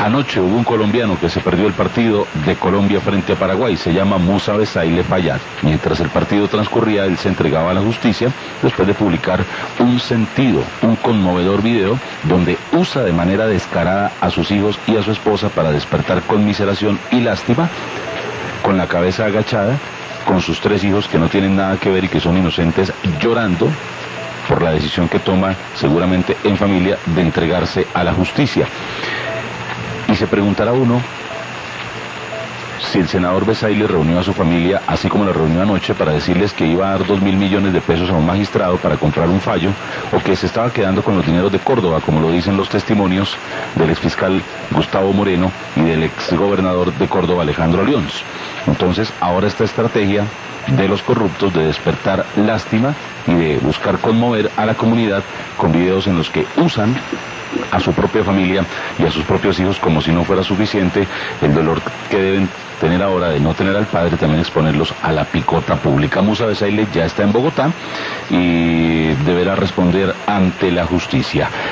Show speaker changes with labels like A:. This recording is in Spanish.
A: Anoche hubo un colombiano que se perdió el partido de Colombia frente a Paraguay, se llama Musa Besaile Fayad. Mientras el partido transcurría, él se entregaba a la justicia después de publicar un conmovedor video donde usa de manera descarada a sus hijos y a su esposa para despertar conmiseración y lástima, con la cabeza agachada, con sus 3 hijos que no tienen nada que ver y que son inocentes, llorando por la decisión que toma seguramente en familia de entregarse a la justicia. Y se preguntará uno si el senador Besaile reunió a su familia, así como la reunió anoche, para decirles que iba a dar 2.000 millones de pesos a un magistrado para comprar un fallo, o que se estaba quedando con los dineros de Córdoba, como lo dicen los testimonios del exfiscal Gustavo Moreno y del exgobernador de Córdoba, Alejandro Lyons. Entonces, ahora esta estrategia de los corruptos de despertar lástima y de buscar conmover a la comunidad con videos en los que usan a su propia familia y a sus propios hijos como si no fuera suficiente el dolor que deben tener ahora de no tener al padre, también exponerlos a la picota pública. Musa Besaile ya está en Bogotá y deberá responder ante la justicia.